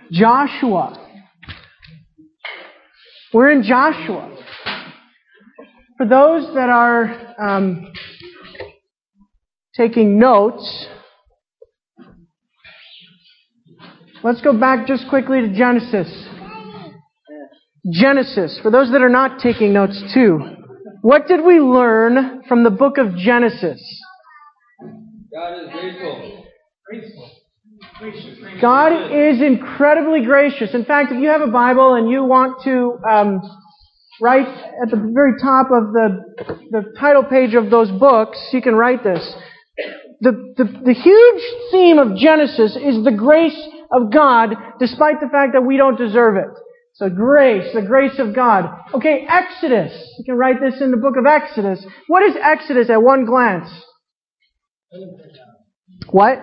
Joshua. We're in Joshua. For those that are taking notes, let's go back just quickly to Genesis. Genesis. For those that are not taking notes too, what did we learn from the book of Genesis? God is graceful. God is incredibly gracious. In fact, if you have a Bible and you want to write at the very top of the title page of those books, you can write this. The huge theme of Genesis is the grace of God, despite the fact that we don't deserve it. So grace, the grace of God. Okay, Exodus. You can write this in the book of Exodus. What is Exodus at one glance? What?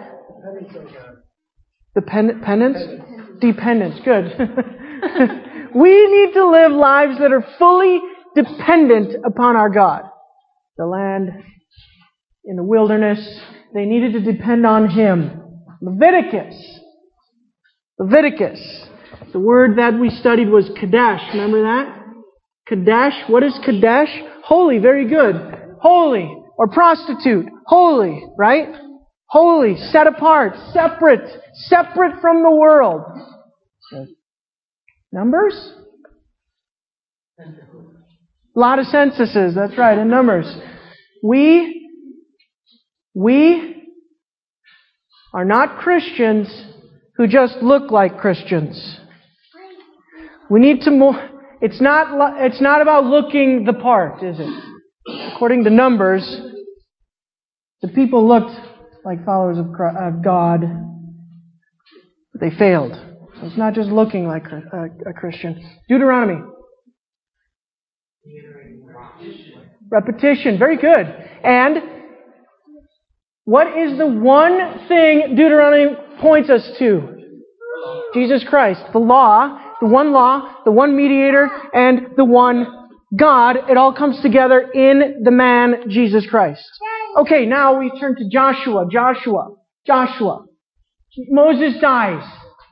Penance? Dependence. Good. We need to live lives that are fully dependent upon our God. The land in the wilderness, they needed to depend on Him. Leviticus. The word that we studied was Kadesh. Remember that? Kadesh. What is Kadesh? Holy. Very good. Holy. Or prostitute. Holy. Right? Holy. Set apart. Separate. Separate from the world. Numbers? A lot of censuses. That's right. In Numbers. We are not Christians who just look like Christians. We need to more. It's not about looking the part, is it? According to Numbers, the people looked like followers of God, but they failed. So it's not just looking like a Christian. Deuteronomy. Repetition. Very good. And what is the one thing Deuteronomy points us to? Jesus Christ. The law, the one mediator, and the one God. It all comes together in the man, Jesus Christ. Okay, now we turn to Joshua. Moses dies.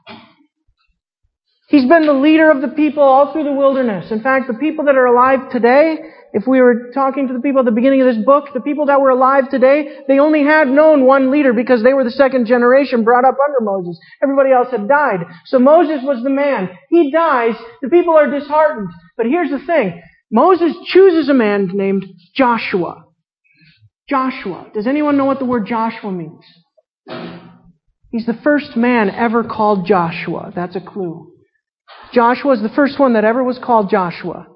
He's been the leader of the people all through the wilderness. In fact, the people that are alive today, if we were talking to the people at the beginning of this book, the people that were alive today, they only had known one leader because they were the second generation brought up under Moses. Everybody else had died. So Moses was the man. He dies. The people are disheartened. But here's the thing. Moses chooses a man named Joshua. Joshua. Does anyone know what the word Joshua means? He's the first man ever called Joshua. That's a clue. Joshua is the first one that ever was called Joshua.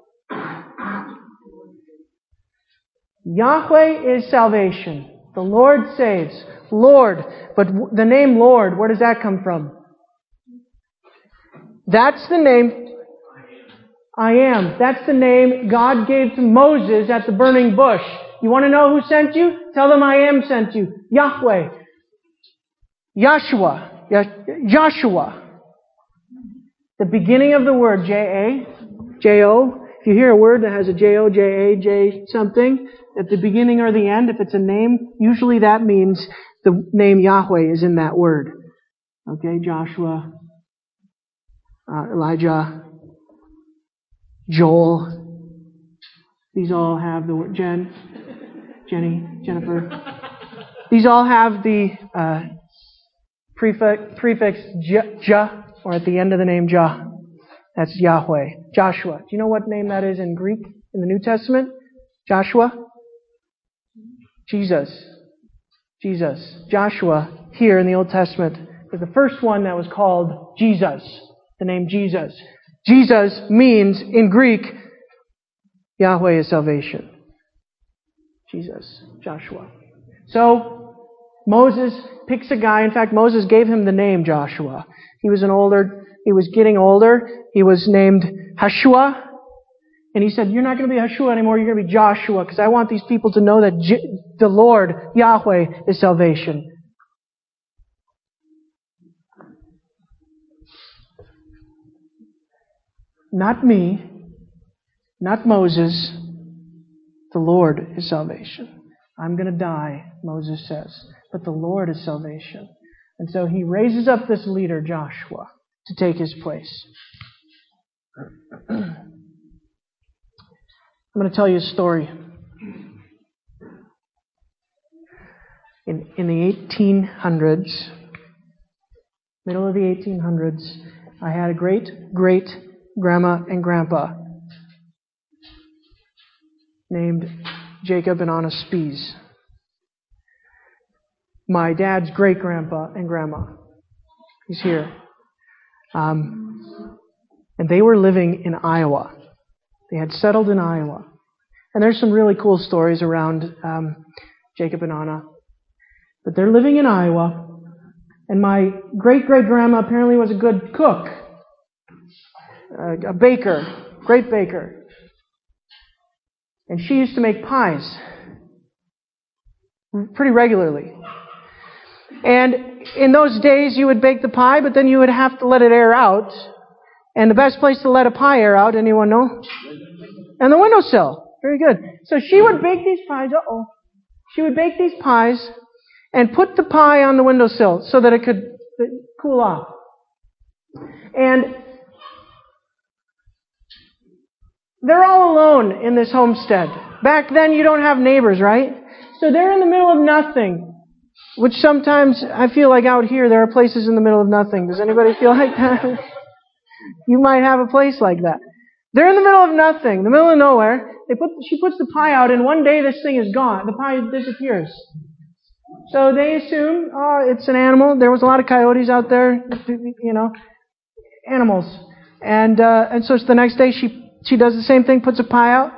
Yahweh is salvation. The Lord saves. Lord. But the name Lord, where does that come from? That's the name I am. That's the name God gave to Moses at the burning bush. You want to know who sent you? Tell them I am sent you. Yahweh. Joshua. The beginning of the word, J-A, J-O. If you hear a word that has a J-O, J-A, J something, at the beginning or the end, if it's a name, usually that means the name Yahweh is in that word. Okay, Joshua, Elijah, Joel. These all have the word Jennifer. These all have the prefix Jah, or at the end of the name Jah. That's Yahweh. Joshua. Do you know what name that is in Greek in the New Testament? Joshua? Jesus. Joshua here in the Old Testament is the first one that was called Jesus. The name Jesus. Jesus means in Greek, Yahweh is salvation. Jesus. Joshua. So, Moses picks a guy. In fact, Moses gave him the name Joshua. He was getting older. He was named Hashua. And he said, you're not going to be Hashua anymore. You're going to be Joshua, because I want these people to know that the Lord, Yahweh, is salvation. Not me. Not Moses. The Lord is salvation. I'm going to die, Moses says. But the Lord is salvation. And so he raises up this leader, Joshua, to take his place. I'm going to tell you a story. In the 1800s, middle of the 1800s, I had a great-great-grandma and grandpa named Jacob and Anna Spies. My dad's great-grandpa and grandma. He's here. And they were living in Iowa. They had settled in Iowa. And there's some really cool stories around Jacob and Anna. But they're living in Iowa. And my great-great-grandma apparently was a good cook. A baker. Great baker. And she used to make pies. Pretty regularly. And in those days, you would bake the pie, but then you would have to let it air out. And the best place to let a pie air out, anyone know? And the windowsill. Very good. So she would bake these pies. She would bake these pies and put the pie on the windowsill so that it could cool off. And they're all alone in this homestead. Back then, you don't have neighbors, right? So they're in the middle of nothing. Which sometimes I feel like out here there are places in the middle of nothing. Does anybody feel like that? You might have a place like that. They're in the middle of nothing, the middle of nowhere. She puts the pie out, and one day this thing is gone. The pie disappears. So they assume, it's an animal. There was a lot of coyotes out there, animals. And so it's the next day she does the same thing, puts a pie out,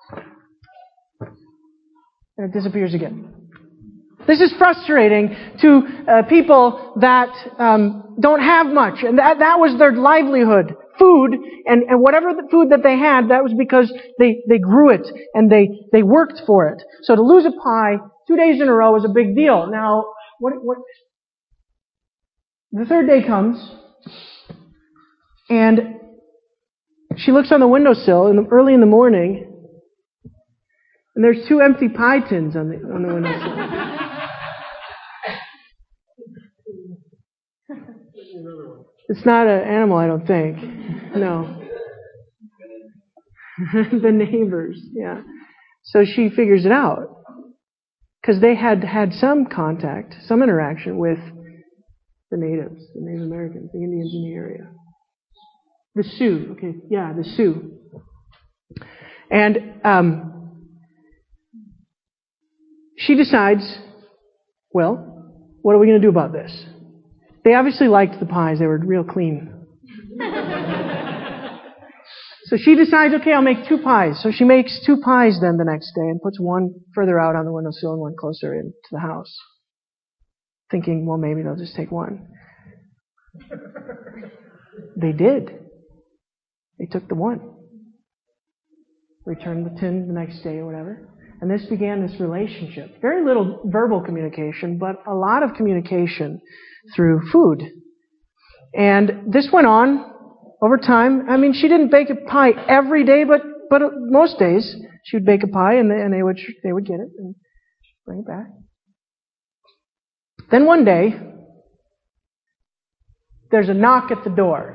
and it disappears again. This is frustrating to people that don't have much, and that was their livelihood, food, and whatever the food that they had, that was because they grew it and they worked for it. So to lose a pie 2 days in a row is a big deal. Now, what? The third day comes, and she looks on the windowsill early in the morning, and there's 2 empty pie tins on the windowsill. It's not an animal, I don't think. No. The neighbors, yeah. So she figures it out. Because they had some contact, some interaction with the natives, the Native Americans, the Indians in the area. The Sioux, okay, yeah, the Sioux. And she decides, well, what are we going to do about this? They obviously liked the pies. They were real clean. So she decides, okay, I'll make 2 pies. So she makes 2 pies then the next day and puts one further out on the windowsill and one closer into the house. Thinking, well, maybe they'll just take one. They did. They took the one. Returned the tin the next day or whatever. And this began this relationship. Very little verbal communication, but a lot of communication through food. And this went on over time. I mean, she didn't bake a pie every day, but most days she would bake a pie and they would get it and bring it back. Then one day, there's a knock at the door.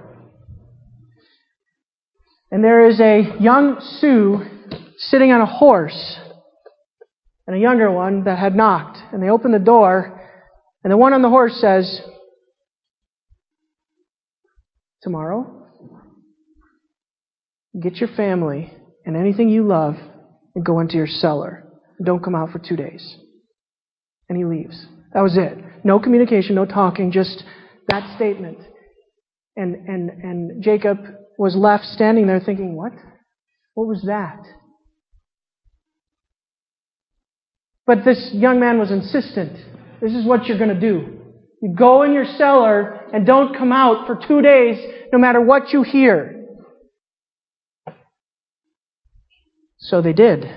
And there is a young Sioux sitting on a horse and a younger one that had knocked. And they open the door, and the one on the horse says, tomorrow, get your family and anything you love and go into your cellar. And don't come out for 2 days. And he leaves. That was it. No communication, no talking, just that statement. And Jacob was left standing there thinking, what? What was that? But this young man was insistent. This is what you're going to do. You go in your cellar and don't come out for 2 days, no matter what you hear. So they did.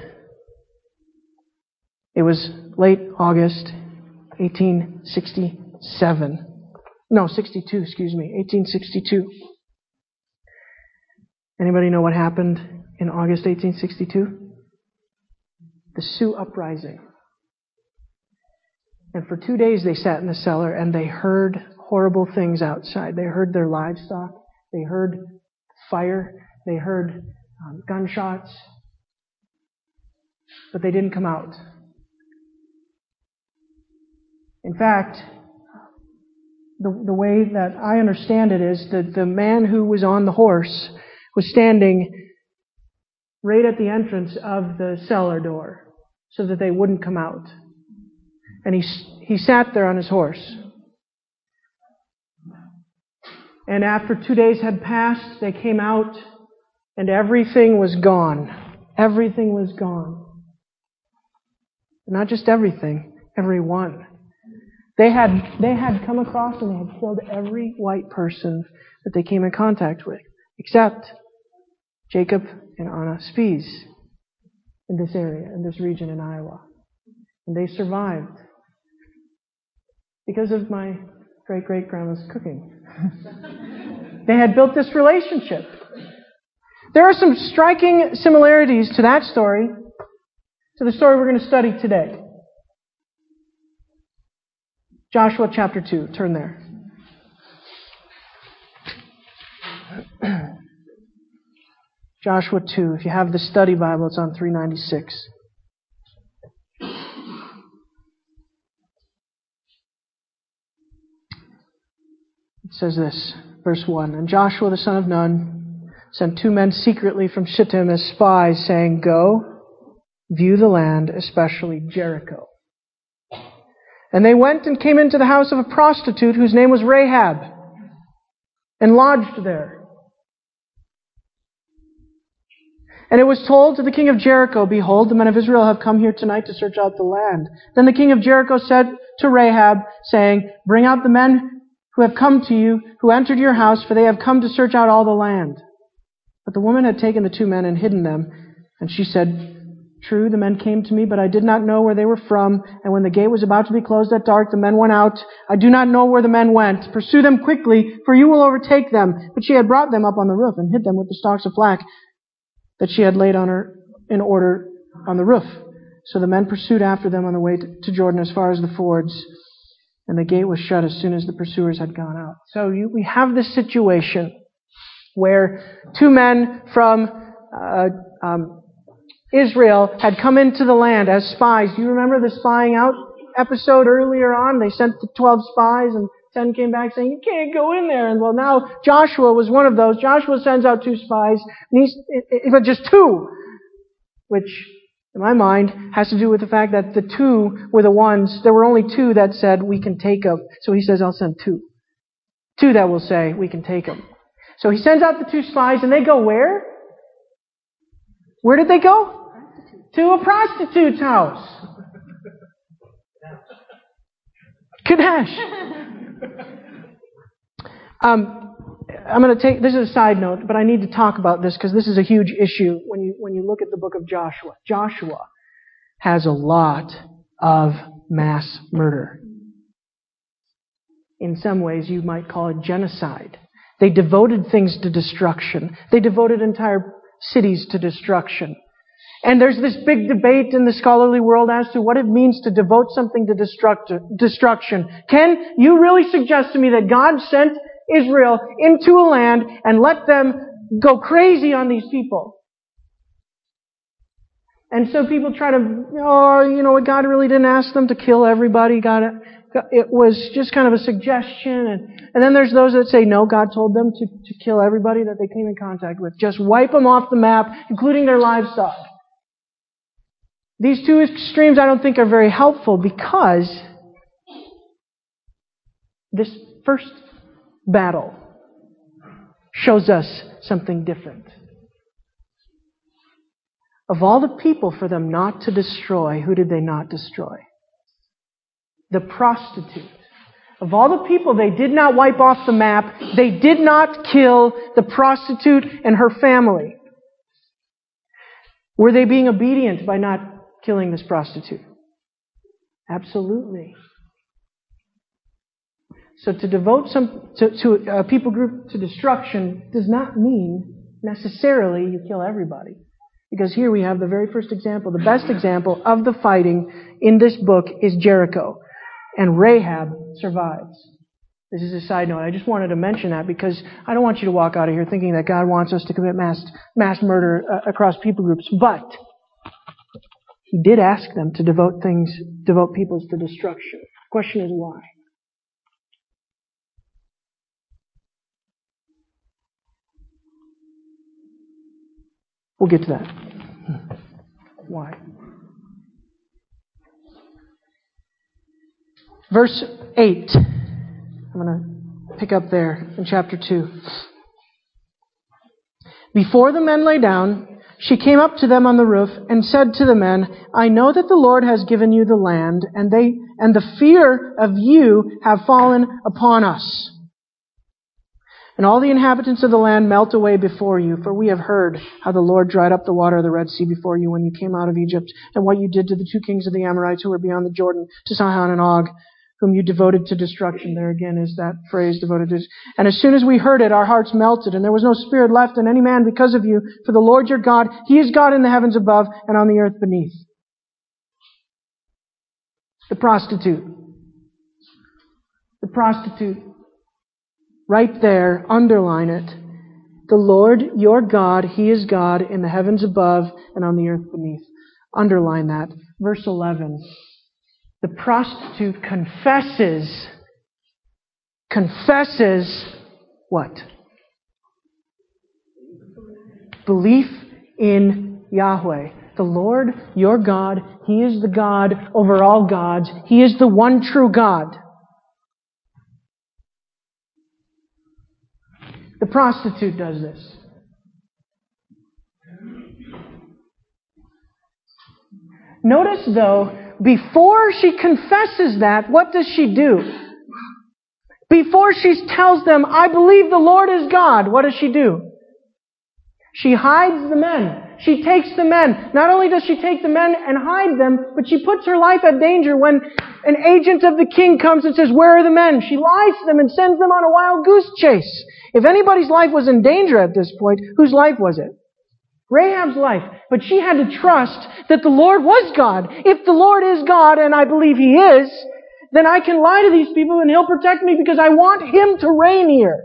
It was late August 1862, 1862. Anybody know what happened in August 1862? The Sioux Uprising. And for 2 days they sat in the cellar and they heard horrible things outside. They heard their livestock. They heard fire. They heard gunshots. But they didn't come out. In fact, the way that I understand it is that the man who was on the horse was standing right at the entrance of the cellar door so that they wouldn't come out. And he sat there on his horse. And after 2 days had passed, they came out and everything was gone. Everything was gone. Not just everything, everyone. They had come across and they had killed every white person that they came in contact with, except Jacob and Anna Spies in this area, in this region in Iowa. And they survived because of my great-great-grandma's cooking. They had built this relationship. There are some striking similarities to that story, to the story we're going to study today. Joshua chapter 2. Turn there. Joshua 2. If you have the study Bible, it's on 396. It says this, verse 1. And Joshua the son of Nun sent 2 men secretly from Shittim as spies, saying, Go, view the land, especially Jericho. And they went and came into the house of a prostitute whose name was Rahab, and lodged there. And it was told to the king of Jericho, Behold, the men of Israel have come here tonight to search out the land. Then the king of Jericho said to Rahab, saying, Bring out the men who have come to you, who entered your house, for they have come to search out all the land. But the woman had taken the 2 men and hidden them. And she said, True, the men came to me, but I did not know where they were from. And when the gate was about to be closed at dark, the men went out. I do not know where the men went. Pursue them quickly, for you will overtake them. But she had brought them up on the roof and hid them with the stalks of flax that she had laid on her in order on the roof. So the men pursued after them on the way to Jordan as far as the fords. And the gate was shut as soon as the pursuers had gone out. So we have this situation where 2 men from Israel had come into the land as spies. Do you remember the spying out episode earlier on? They sent the 12 spies and 10 came back saying, you can't go in there. And well, now Joshua was one of those. Joshua sends out 2 spies, but just 2, which in my mind has to do with the fact that the 2 were the ones, there were only 2 that said, we can take them. So he says, I'll send 2. 2 that will say, we can take them. So he sends out the 2 spies and they go where? Where did they go? To a prostitute's house. Kadesh. I'm going to take, this is a side note, but I need to talk about this because this is a huge issue when you look at the book of Joshua. Joshua has a lot of mass murder. In some ways, you might call it genocide. They devoted things to destruction. They devoted entire cities to destruction. And there's this big debate in the scholarly world as to what it means to devote something to destruction. Can you really suggest to me that God sent Israel into a land and let them go crazy on these people? And so people try to, God really didn't ask them to kill everybody. It was just kind of a suggestion. And then there's those that say, no, God told them to kill everybody that they came in contact with. Just wipe them off the map, including their livestock. These 2 extremes I don't think are very helpful because this first battle shows us something different. Of all the people for them not to destroy, who did they not destroy? The prostitute. Of all the people they did not wipe off the map, they did not kill the prostitute and her family. Were they being obedient by not killing this prostitute? Absolutely. So to devote to a people group to destruction does not mean necessarily you kill everybody. Because here we have the very first example, the best example of the fighting in this book is Jericho. And Rahab survives. This is a side note. I just wanted to mention that because I don't want you to walk out of here thinking that God wants us to commit mass murder across people groups. But He did ask them to devote peoples to destruction. The question is why? We'll get to that. Why? Verse 8. I'm going to pick up there in chapter 2. Before the men lay down, she came up to them on the roof and said to the men, I know that the Lord has given you the land, and the fear of you have fallen upon us. And all the inhabitants of the land melt away before you, for we have heard how the Lord dried up the water of the Red Sea before you when you came out of Egypt, and what you did to the 2 kings of the Amorites who were beyond the Jordan, to Sihon and Og, whom you devoted to destruction. There again is that phrase, devoted to. And as soon as we heard it, our hearts melted, and there was no spirit left in any man because of you. For the Lord your God, He is God in the heavens above and on the earth beneath. The prostitute. The prostitute. Right there, underline it. The Lord your God, He is God in the heavens above and on the earth beneath. Underline that. Verse 11. The prostitute confesses what? Belief in Yahweh. The Lord, your God, He is the God over all gods. He is the one true God. The prostitute does this. Notice, though, before she confesses that, what does she do? Before she tells them, I believe the Lord is God, what does she do? She hides the men. She takes the men. Not only does she take the men and hide them, but she puts her life at danger when an agent of the king comes and says, where are the men? She lies to them and sends them on a wild goose chase. If anybody's life was in danger at this point, whose life was it? Rahab's life. But she had to trust that the Lord was God. If the Lord is God, and I believe He is, then I can lie to these people and He'll protect me because I want Him to reign here.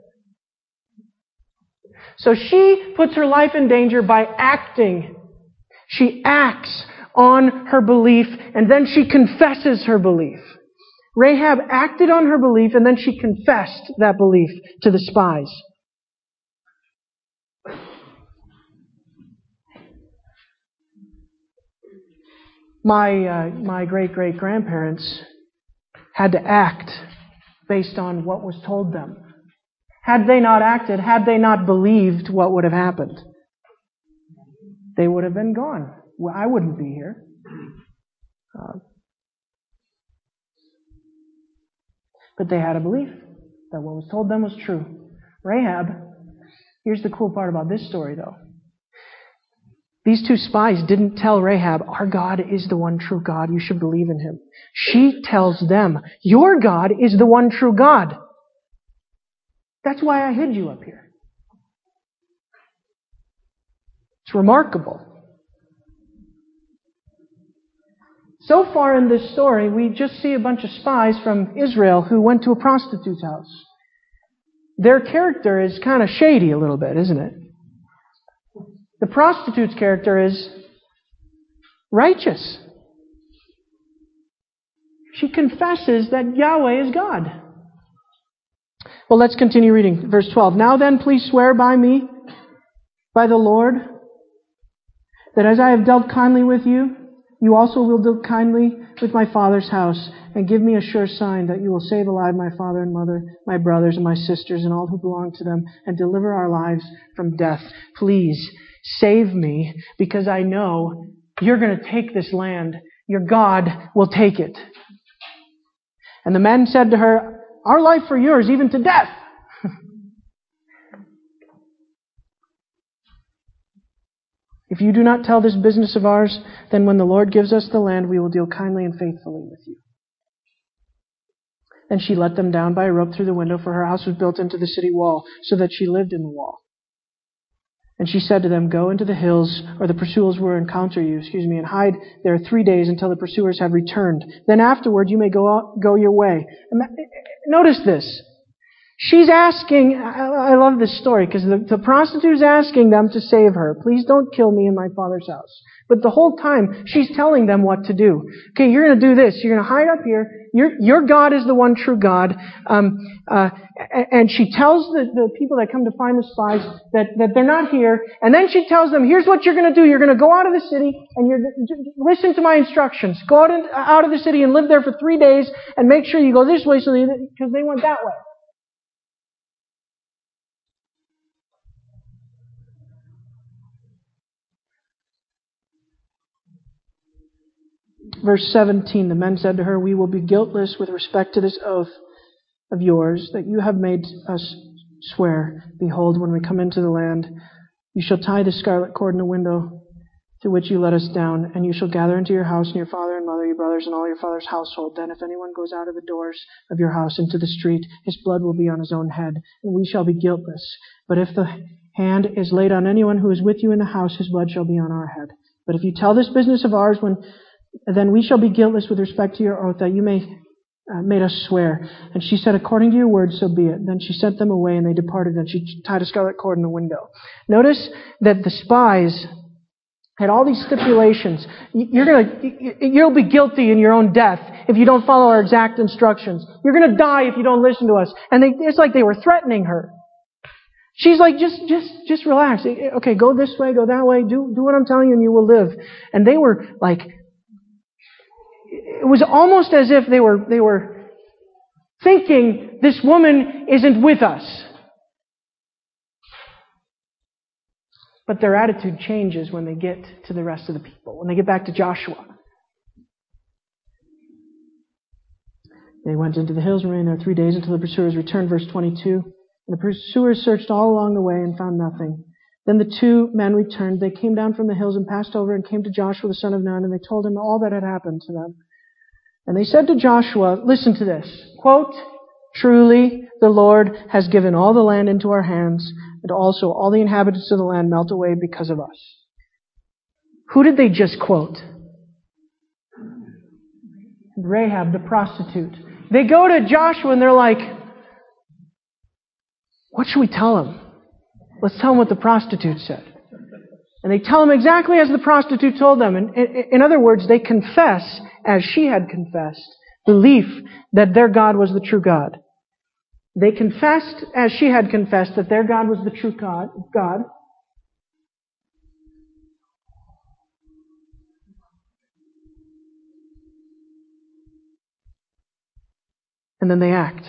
So she puts her life in danger by acting. She acts on her belief and then she confesses her belief. Rahab acted on her belief and then she confessed that belief to the spies. My great-great-grandparents had to act based on what was told them. Had they not acted, had they not believed, what would have happened? They would have been gone. Well, I wouldn't be here. But they had a belief that what was told them was true. Rahab, here's the cool part about this story, though. These 2 spies didn't tell Rahab, our God is the one true God, you should believe in Him. She tells them, your God is the one true God. That's why I hid you up here. It's remarkable. So far in this story, we just see a bunch of spies from Israel who went to a prostitute's house. Their character is kind of shady a little bit, isn't it? The prostitute's character is righteous. She confesses that Yahweh is God. Well, let's continue reading. Verse 12. Now then, please swear by me, by the Lord, that as I have dealt kindly with you, you also will deal kindly with my father's house, and give me a sure sign that you will save alive my father and mother, my brothers and my sisters, and all who belong to them, and deliver our lives from death. Please save me, because I know you're going to take this land. Your God will take it. And the men said to her, our life for yours, even to death. If you do not tell this business of ours, then when the Lord gives us the land, we will deal kindly and faithfully with you. Then she let them down by a rope through the window, for her house was built into the city wall, so that she lived in the wall. And she said to them, go into the hills, or the pursuers will encounter you, and hide there 3 days until the pursuers have returned. Then afterward you may go your way. And notice this. She's asking, I love this story, because the prostitute is asking them to save her. Please don't kill me in my Father's house. But the whole time, she's telling them what to do. Okay, you're going to do this. You're going to hide up here. Your God is the one true God. And she tells the people that come to find the spies that they're not here. And then she tells them, here's what you're going to do. You're going to go out of the city and listen to my instructions. Go out of the city and live there for 3 days and make sure you go this way because they went that way. Verse 17, the men said to her, we will be guiltless with respect to this oath of yours that you have made us swear. Behold, when we come into the land, you shall tie the scarlet cord in the window through which you let us down, and you shall gather into your house and your father and mother, your brothers, and all your father's household. Then if anyone goes out of the doors of your house into the street, his blood will be on his own head, and we shall be guiltless. But if the hand is laid on anyone who is with you in the house, his blood shall be on our head. But if you tell this business of ours, then we shall be guiltless with respect to your oath that you made us swear. And she said, according to your word, so be it. Then she sent them away, and they departed, and she tied a scarlet cord in the window. Notice that the spies had all these stipulations. You'll be guilty in your own death if you don't follow our exact instructions. You're going to die if you don't listen to us. And it's like they were threatening her. She's like, just relax. Okay, go this way, go that way. Do what I'm telling you, and you will live. And they were like, it was almost as if they were thinking, this woman isn't with us. But their attitude changes when they get to the rest of the people, when they get back to Joshua. They went into the hills and remained there 3 days until the pursuers returned, verse 22. And the pursuers searched all along the way and found nothing. Then the 2 men returned. They came down from the hills and passed over and came to Joshua the son of Nun, and they told him all that had happened to them. And they said to Joshua, listen to this, quote, truly the Lord has given all the land into our hands, and also all the inhabitants of the land melt away because of us. Who did they just quote? Rahab, the prostitute. They go to Joshua and they're like, what should we tell him? Let's tell him what the prostitute said. And they tell him exactly as the prostitute told them. And in other words, they confess, as she had confessed, belief that their God was the true God. They confessed, as she had confessed, that their God was the true God. And then they act.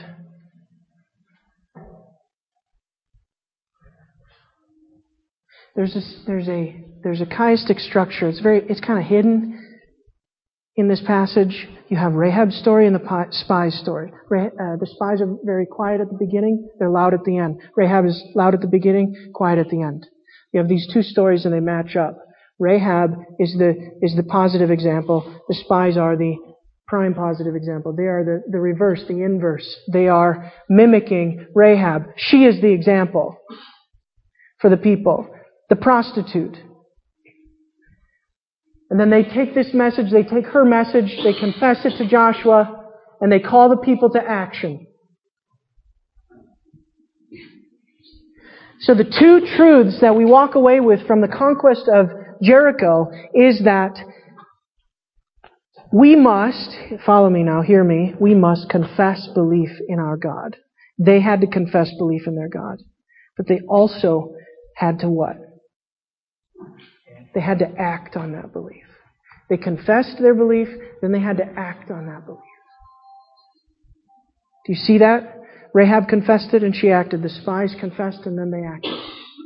There's a chiastic structure. It's kind of hidden in this passage. You have Rahab's story and the spy's story. The spies are very quiet at the beginning. They're loud at the end. Rahab is loud at the beginning, quiet at the end. You have these 2 stories and they match up. Rahab is the positive example. The spies are the prime positive example. They are the reverse, the inverse. They are mimicking Rahab. She is the example for the people. The prostitute. And then they take this message, they take her message, they confess it to Joshua, and they call the people to action. So the 2 truths that we walk away with from the conquest of Jericho is that we must, follow me now, hear me, we must confess belief in our God. They had to confess belief in their God. But they also had to what? They had to act on that belief. They confessed their belief, then they had to act on that belief. Do you see that? Rahab confessed it and she acted. The spies confessed and then they acted.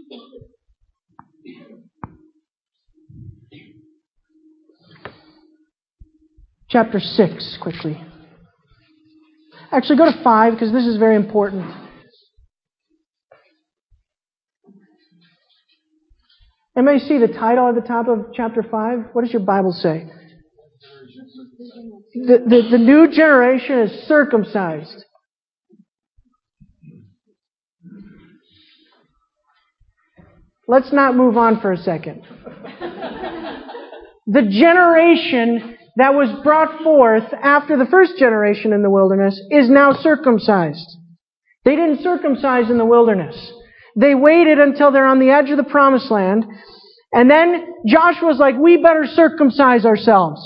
Chapter 6, quickly. Actually, go to 5 because this is very important. Anybody see the title at the top of chapter 5? What does your Bible say? The new generation is circumcised. Let's not move on for a second. The generation that was brought forth after the first generation in the wilderness is now circumcised. They didn't circumcise in the wilderness. They waited until they're on the edge of the promised land. And then Joshua's like, we better circumcise ourselves.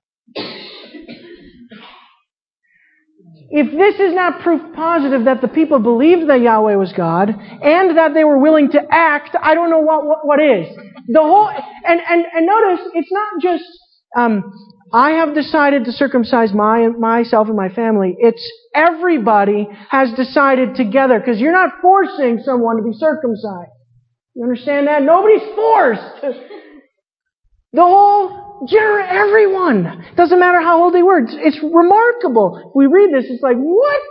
If this is not proof positive that the people believed that Yahweh was God and that they were willing to act, I don't know what is. The whole and notice it's not just I have decided to circumcise myself and my family. It's everybody has decided together, because you're not forcing someone to be circumcised. You understand that? Nobody's forced. The whole everyone. Doesn't matter how old they were. It's remarkable. If we read this, it's like, what?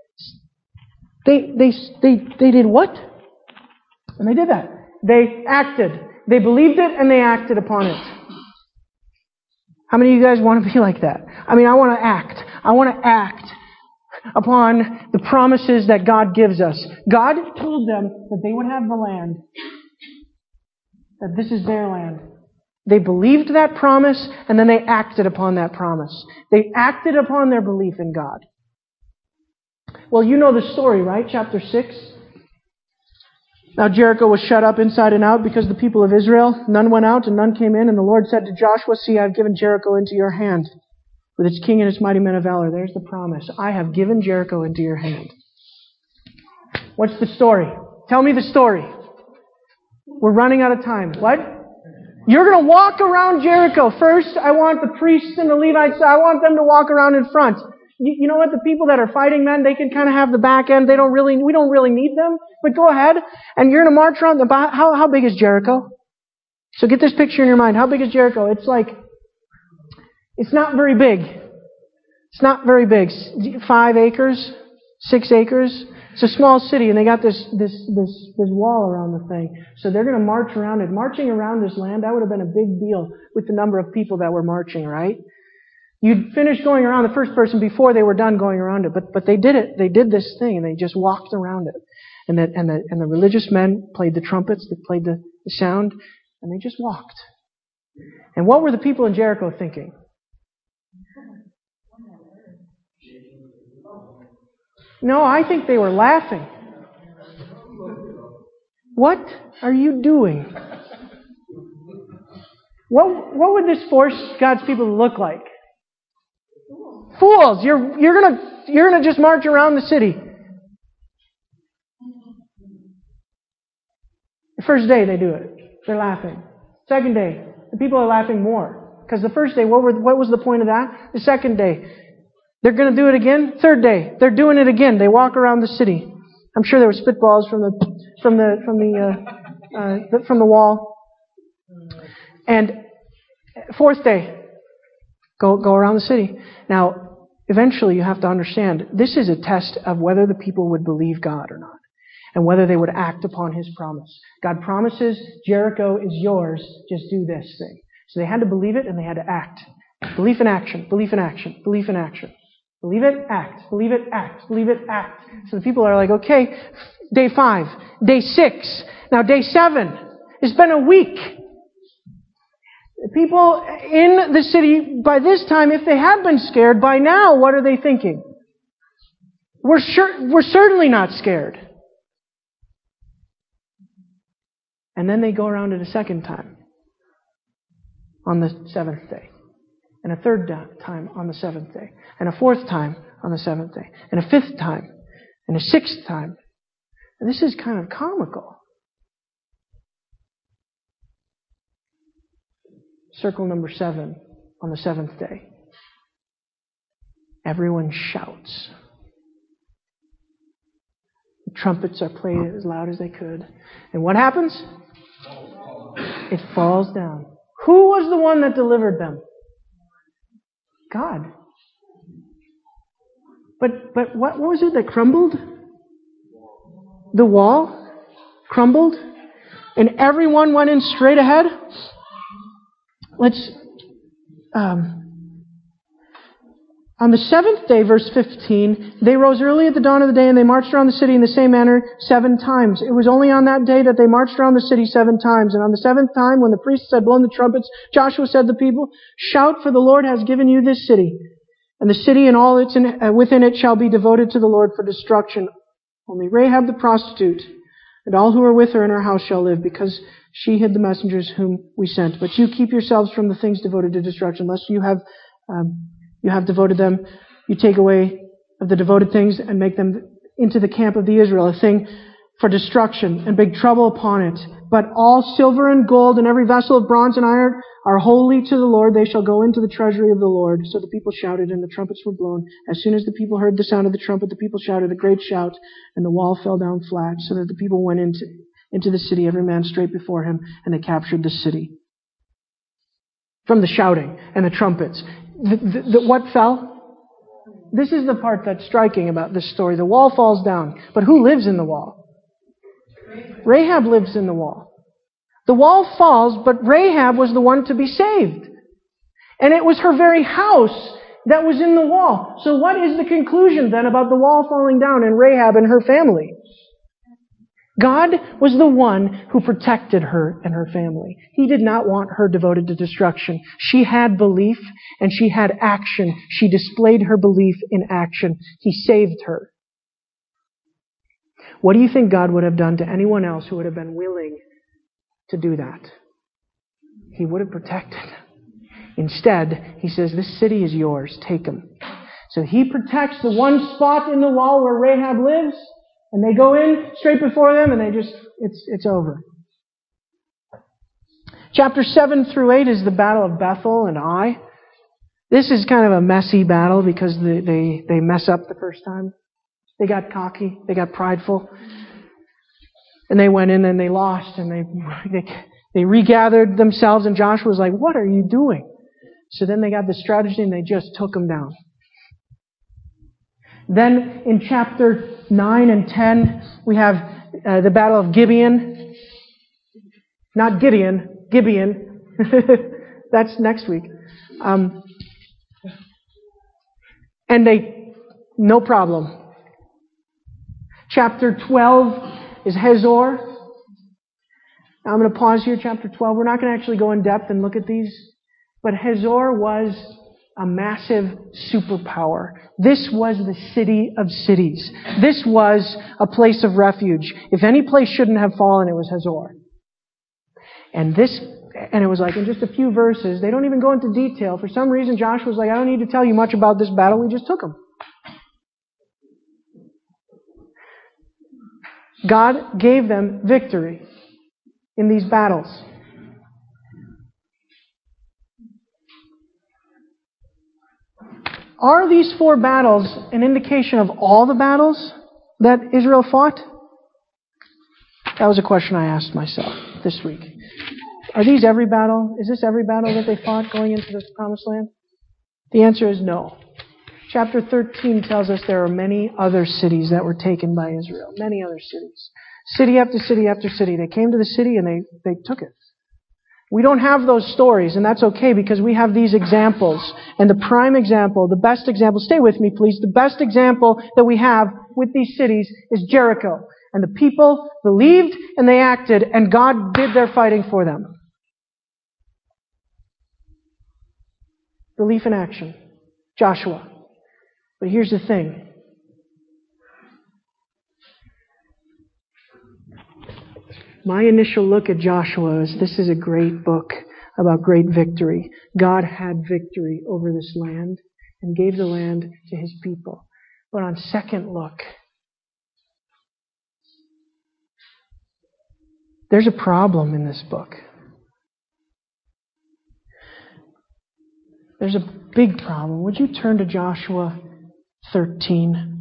They did what? And they did that. They acted. They believed it and they acted upon it. How many of you guys want to be like that? I mean, I want to act. I want to act upon the promises that God gives us. God told them that they would have the land. That this is their land. They believed that promise, and then they acted upon that promise. They acted upon their belief in God. Well, you know the story, right? Chapter 6. Now Jericho was shut up inside and out because the people of Israel, none went out and none came in. And the Lord said to Joshua, see, I have given Jericho into your hand, with its king and its mighty men of valor. There's the promise. I have given Jericho into your hand. What's the story? Tell me the story. We're running out of time. What? You're going to walk around Jericho. First, I want the priests and the Levites, I want them to walk around in front. You know what? The people that are fighting men, they can kind of have the back end. We don't really need them. But go ahead. And you're going to march around how big is Jericho? So get this picture in your mind. How big is Jericho? It's not very big. It's not very big. 5 acres? 6 acres? It's a small city, and they got this wall around the thing. So they're going to march around it. Marching around this land, that would have been a big deal with the number of people that were marching, right? You'd finish going around the first person before they were done going around it. But they did it. They did this thing, and they just walked around it. And the religious men played the trumpets, they played the sound, and they just walked. And what were the people in Jericho thinking? No, I think they were laughing. What are you doing? What would this force God's people to look like? Fools! You're gonna just march around the city. The first day they do it. They're laughing. Second day, the people are laughing more. Because the first day, what was the point of that? The second day, they're going to do it again. Third day, they're doing it again. They walk around the city. I'm sure there were spitballs from the wall. And fourth day, go around the city. Now, eventually, you have to understand this is a test of whether the people would believe God or not, and whether they would act upon His promise. God promises Jericho is yours. Just do this thing. So they had to believe it and they had to act. Belief in action. Belief in action. Belief in action. Believe it, act. Believe it, act. Believe it, act. So the people are like, okay, day 5, day 6, now day 7. It's been a week. The people in the city, by this time, if they had been scared, by now, what are they thinking? We're certainly not scared. And then they go around it a second time on the 7th day. And a third time on the 7th day. And a fourth time on the 7th day. And a 5th time. And a 6th time. And this is kind of comical. Circle number 7 on the 7th day. Everyone shouts. The trumpets are played as loud as they could. And what happens? It falls down. Who was the one that delivered them? God. But what was it that crumbled? The wall crumbled, and everyone went in straight ahead. On the 7th day, verse 15, they rose early at the dawn of the day and they marched around the city in the same manner 7 times. It was only on that day that they marched around the city 7 times. And on the 7th time, when the priests had blown the trumpets, Joshua said to the people, shout, for the Lord has given you this city. And the city and all within it shall be devoted to the Lord for destruction. Only Rahab the prostitute and all who are with her in her house shall live, because she hid the messengers whom we sent. But you keep yourselves from the things devoted to destruction, lest you have devoted them. You take away of the devoted things and make them into the camp of the Israel, a thing for destruction and big trouble upon it. But all silver and gold and every vessel of bronze and iron are holy to the Lord. They shall go into the treasury of the Lord. So the people shouted, and the trumpets were blown. As soon as the people heard the sound of the trumpet, the people shouted a great shout, and the wall fell down flat, so that the people went into the city, every man straight before him, and they captured the city. From the shouting and the trumpets. What fell? This is the part that's striking about this story. The wall falls down. But who lives in the wall? Rahab lives in the wall. The wall falls, but Rahab was the one to be saved. And it was her very house that was in the wall. So what is the conclusion then about the wall falling down and Rahab and her family? God was the one who protected her and her family. He did not want her devoted to destruction. She had belief and she had action. She displayed her belief in action. He saved her. What do you think God would have done to anyone else who would have been willing to do that? He would have protected. Instead, He says, this city is yours. Take them. So He protects the one spot in the wall where Rahab lives. And they go in straight before them and it's over. Chapter 7 through 8 is the battle of Bethel and Ai. This is kind of a messy battle because they mess up the first time. They got cocky. They got prideful. And they went in and they lost and they regathered themselves and Joshua was like, what are you doing? So then they got the strategy and they just took them down. Then in chapter 9 and 10, we have the Battle of Gibeon. Not Gideon, Gibeon. That's next week. And no problem. Chapter 12 is Hazor. Now I'm going to pause here, chapter 12. We're not going to actually go in depth and look at these. But Hazor was a massive superpower. This was the city of cities. This was a place of refuge. If any place shouldn't have fallen, it was Hazor. And it was like in just a few verses, they don't even go into detail. For some reason, Joshua was like, I don't need to tell you much about this battle. We just took them. God gave them victory in these battles. Are these 4 battles an indication of all the battles that Israel fought? That was a question I asked myself this week. Are these every battle? Is this every battle that they fought going into the Promised Land? The answer is no. Chapter 13 tells us there are many other cities that were taken by Israel. Many other cities. City after city after city. They came to the city and they took it. We don't have those stories, and that's okay because we have these examples. And the prime example, the best example, stay with me please, the best example that we have with these cities is Jericho. And the people believed and they acted, and God did their fighting for them. Belief and action. Joshua. But here's the thing. My initial look at Joshua is this is a great book about great victory. God had victory over this land and gave the land to His people. But on second look, there's a problem in this book. There's a big problem. Would you turn to Joshua 13?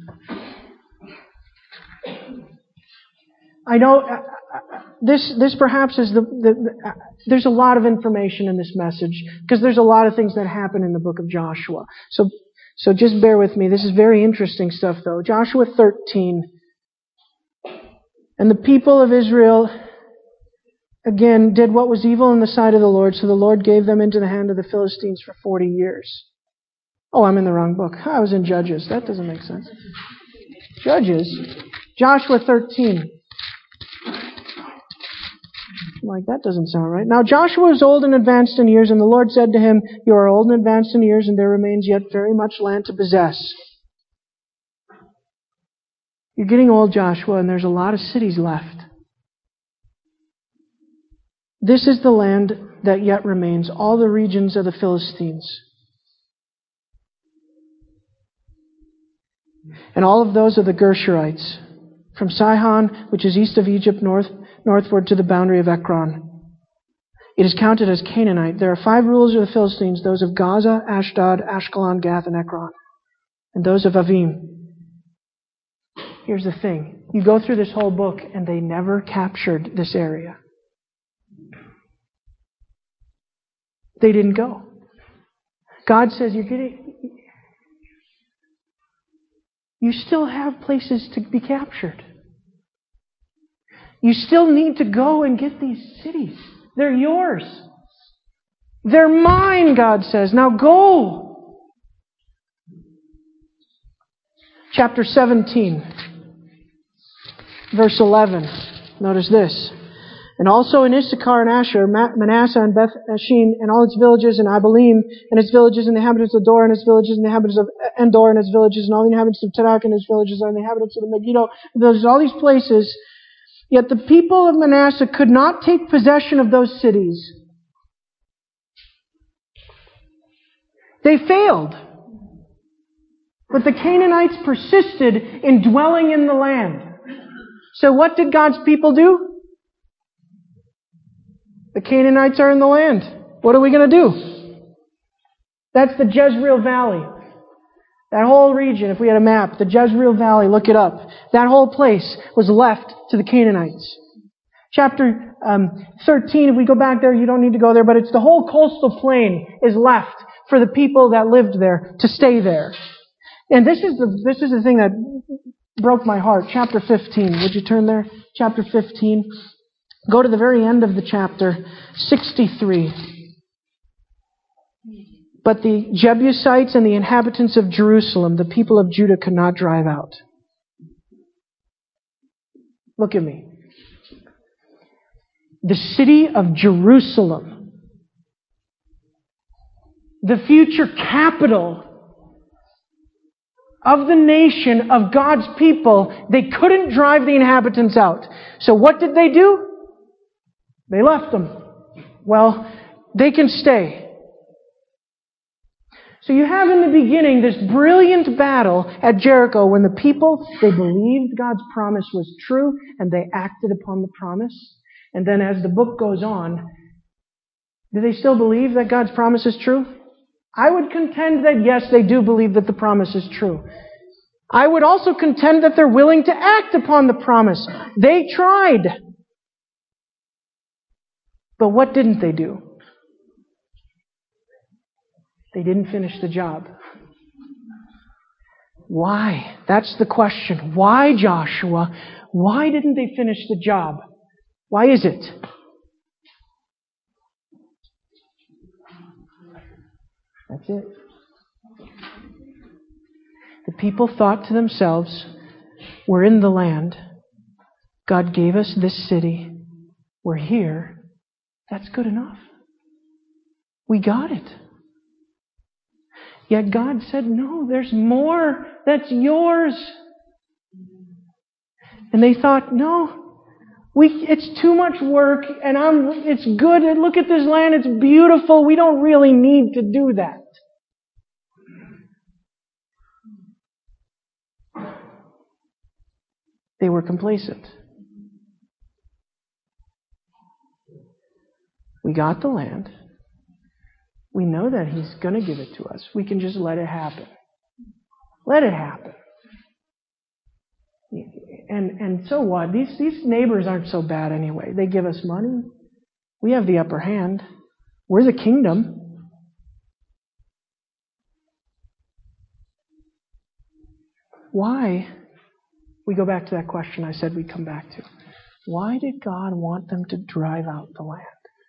I know this perhaps is there's a lot of information in this message because there's a lot of things that happen in the book of Joshua. So just bear with me. This is very interesting stuff though. Joshua 13. And the people of Israel again did what was evil in the sight of the Lord, so the Lord gave them into the hand of the Philistines for 40 years. Oh, I'm in the wrong book. I was in Judges. That doesn't make sense. Judges. Joshua 13. Like, that doesn't sound right. Now Joshua was old and advanced in years, and the Lord said to him, you are old and advanced in years, and there remains yet very much land to possess. You're getting old, Joshua, and there's a lot of cities left. This is the land that yet remains, all the regions of the Philistines. And all of those are the Gershurites, from Sihon, which is east of Egypt, northward to the boundary of Ekron. It is counted as Canaanite. There are 5 rulers of the Philistines, those of Gaza, Ashdod, Ashkelon, Gath, and Ekron, and those of Avim. Here's the thing. You go through this whole book, and they never captured this area. They didn't go. God says, you still have places to be captured. You still need to go and get these cities. They're yours. They're mine, God says. Now go. Chapter 17, verse 11. Notice this. And also in Issachar and Asher, Manasseh and Beth Ashin and all its villages, and Abalim and its villages, and the inhabitants of Dor and its villages, and the inhabitants of Endor and its villages, and all the inhabitants of Tanakh and its villages, and the inhabitants of the Megiddo. There's all these places. Yet the people of Manasseh could not take possession of those cities. They failed. But the Canaanites persisted in dwelling in the land. So what did God's people do? The Canaanites are in the land. What are we going to do? That's the Jezreel Valley. That whole region, if we had a map, the Jezreel Valley, look it up. That whole place was left to the Canaanites. Chapter 13, if we go back there, you don't need to go there, but it's the whole coastal plain is left for the people that lived there to stay there. And this is the thing that broke my heart. Chapter 15. Would you turn there? Chapter 15. Go to the very end of the chapter, 63. But the Jebusites and the inhabitants of Jerusalem, the people of Judah, could not drive out. Look at me. The city of Jerusalem, the future capital of the nation of God's people, they couldn't drive the inhabitants out. So what did they do? They left them. Well, they can stay. So you have in the beginning this brilliant battle at Jericho when the people, they believed God's promise was true and they acted upon the promise. And then as the book goes on, do they still believe that God's promise is true? I would contend that yes, they do believe that the promise is true. I would also contend that they're willing to act upon the promise. They tried. But what didn't they do? They didn't finish the job. Why? That's the question. Why, Joshua? Why didn't they finish the job? Why is it? That's it. The people thought to themselves, we're in the land. God gave us this city. We're here. That's good enough. We got it. Yet God said, no, there's more. That's yours. And they thought, no, it's too much work and it's good. And look at this land. It's beautiful. We don't really need to do that. They were complacent. We got the land. We know that He's going to give it to us. We can just let it happen. Let it happen. And so what? These neighbors aren't so bad anyway. They give us money. We have the upper hand. We're the kingdom. Why? We go back to that question I said we'd come back to. Why did God want them to drive out the land?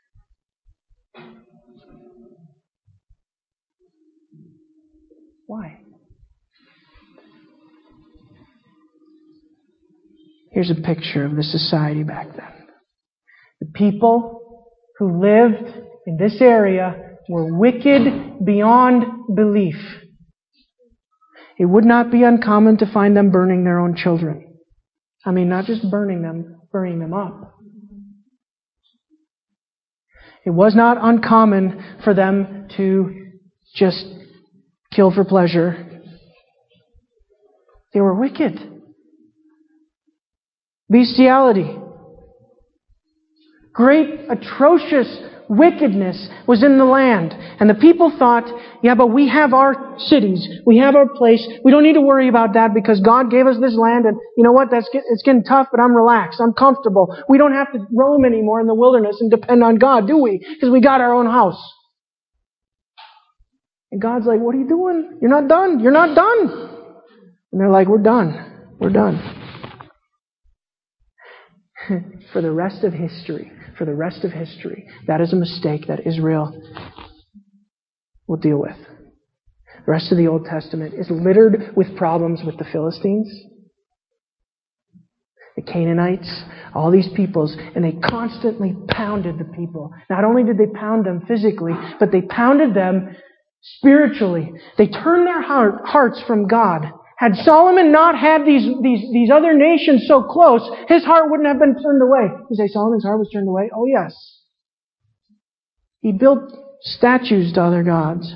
Why? Here's a picture of the society back then. The people who lived in this area were wicked beyond belief. It would not be uncommon to find them burning their own children. I mean, not just burning them up. It was not uncommon for them to just kill for pleasure. They were wicked. Bestiality. Great, atrocious wickedness was in the land. And the people thought, yeah, but we have our cities. We have our place. We don't need to worry about that because God gave us this land and you know what? It's getting tough, but I'm relaxed. I'm comfortable. We don't have to roam anymore in the wilderness and depend on God, do we? Because we got our own house. And God's like, what are you doing? You're not done. You're not done. And they're like, we're done. We're done. For the rest of history, that is a mistake that Israel will deal with. The rest of the Old Testament is littered with problems with the Philistines, the Canaanites, all these peoples, and they constantly pounded the people. Not only did they pound them physically, but they pounded them spiritually. They turned their hearts from God. Had Solomon not had these other nations so close, his heart wouldn't have been turned away. You say Solomon's heart was turned away? Oh yes. He built statues to other gods.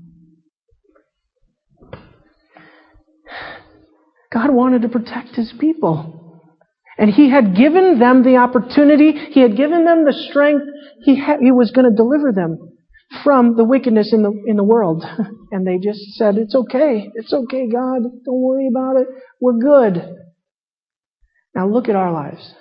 God wanted to protect His people. And He had given them the opportunity. He had given them the strength. He was going to deliver them from the wickedness in the world. And they just said, it's okay. It's okay, God. Don't worry about it. We're good. Now look at our lives.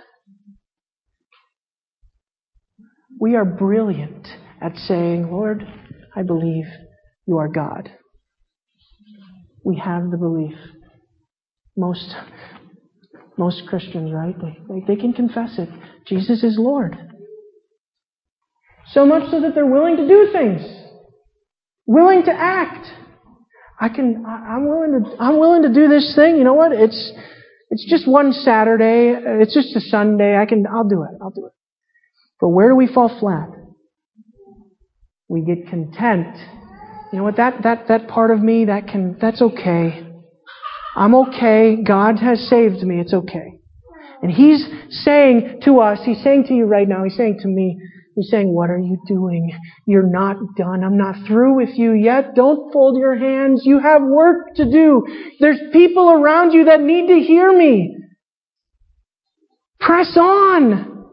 We are brilliant at saying, Lord, I believe you are God. We have the belief. Most Christians, right? They can confess it. Jesus is Lord. So much so that they're willing to do things. Willing to act. I'm willing to do this thing. You know what? It's just one Saturday. It's just a Sunday. I'll do it. But where do we fall flat? We get content. You know what? That part of me, that's okay. I'm okay. God has saved me. It's okay. And He's saying to us, He's saying to you right now, He's saying to me, He's saying, what are you doing? You're not done. I'm not through with you yet. Don't fold your hands. You have work to do. There's people around you that need to hear me. Press on.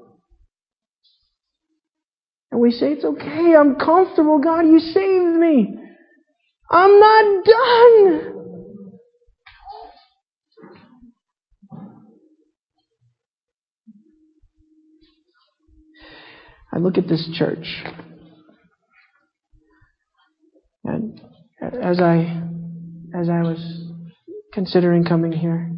And we say, it's okay. I'm comfortable. God, you saved me. I'm not done. I look at this church, and as I was considering coming here,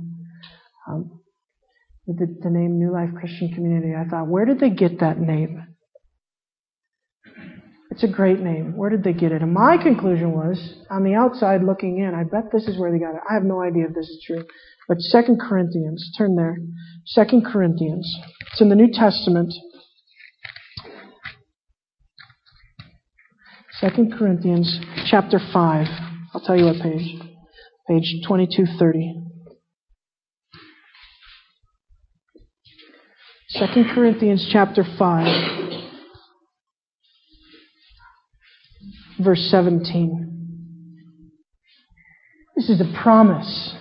with the name New Life Christian Community, I thought, where did they get that name? It's a great name. Where did they get it? And my conclusion was, on the outside looking in, I bet this is where they got it. I have no idea if this is true. But 2 Corinthians, turn there. 2 Corinthians. It's in the New Testament. 2 Corinthians chapter 5. I'll tell you what page. Page 2230. 2 Corinthians chapter 5. Verse 17. This is a promise.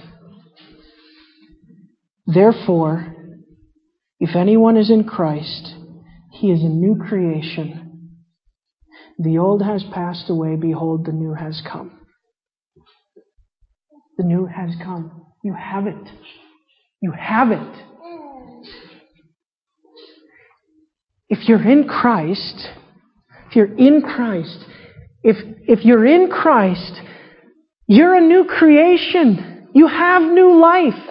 Therefore, if anyone is in Christ, he is a new creation. The old has passed away. Behold, the new has come. The new has come. You have it. You have it. If you're in Christ, if you're in Christ, you're a new creation. You have new life.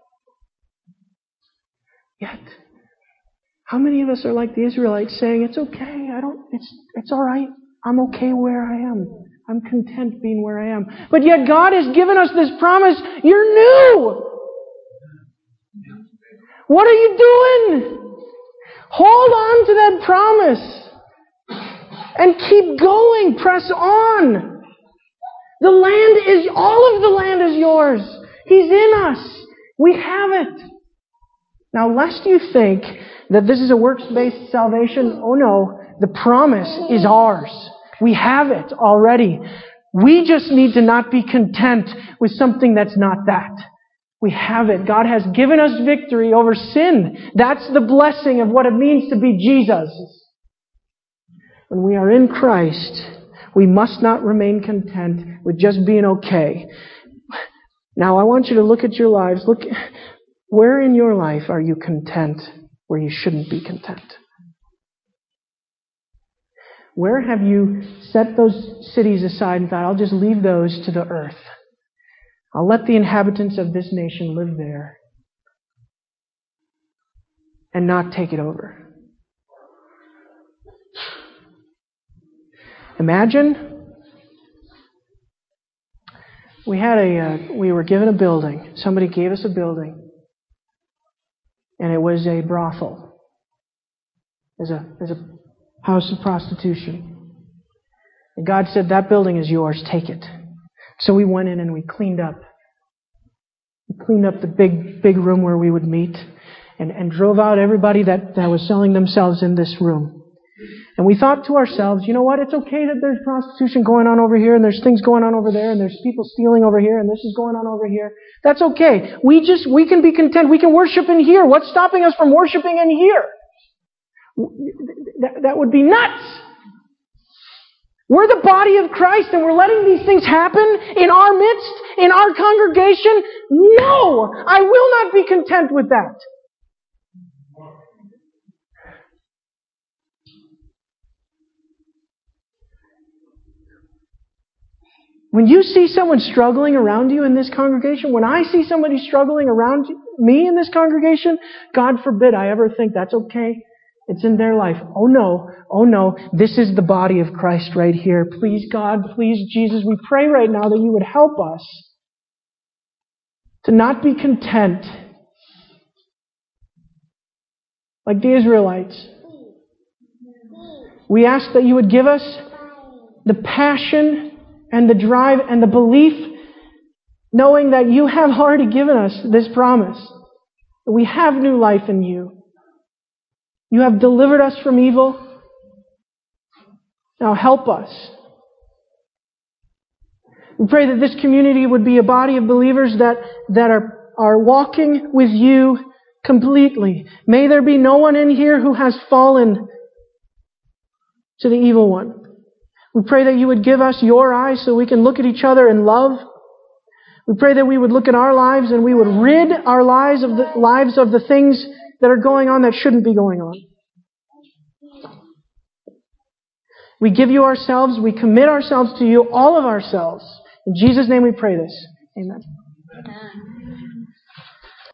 Yet, how many of us are like the Israelites saying, it's okay, it's alright, I'm okay where I am. I'm content being where I am. But yet God has given us this promise, you're new! What are you doing? Hold on to that promise. And keep going. Press on. All of the land is yours. He's in us. We have it. Now, lest you think that this is a works-based salvation, oh no, the promise is ours. We have it already. We just need to not be content with something that's not that. We have it. God has given us victory over sin. That's the blessing of what it means to be Jesus. When we are in Christ, we must not remain content with just being okay. Now, I want you to look at your lives. Look, where in your life are you content where you shouldn't be content? Where have you set those cities aside and thought, I'll just leave those to the earth. I'll let the inhabitants of this nation live there and not take it over. Imagine we were given a building. Somebody gave us a building, and it was a brothel. As a house of prostitution. And God said, that building is yours, take it. So we went in and we cleaned up. We cleaned up the big room where we would meet and drove out everybody that was selling themselves in this room. And we thought to ourselves, you know what, it's okay that there's prostitution going on over here and there's things going on over there and there's people stealing over here and this is going on over here. That's okay. We can be content. We can worship in here. What's stopping us from worshiping in here? That would be nuts. We're the body of Christ and we're letting these things happen in our midst, in our congregation. No! I will not be content with that. When you see someone struggling around you in this congregation, when I see somebody struggling around me in this congregation, God forbid I ever think that's okay. It's in their life. Oh no, this is the body of Christ right here. Please God, please Jesus, we pray right now that you would help us to not be content like the Israelites. We ask that you would give us the passion and the drive and the belief, knowing that you have already given us this promise, that we have new life in you. You have delivered us from evil. Now help us. We pray that this community would be a body of believers that are walking with you completely. May there be no one in here who has fallen to the evil one. We pray that you would give us your eyes so we can look at each other in love. We pray that we would look at our lives and we would rid our lives of the things that are going on that shouldn't be going on. We give you ourselves, we commit ourselves to you, all of ourselves. In Jesus' name we pray this. Amen.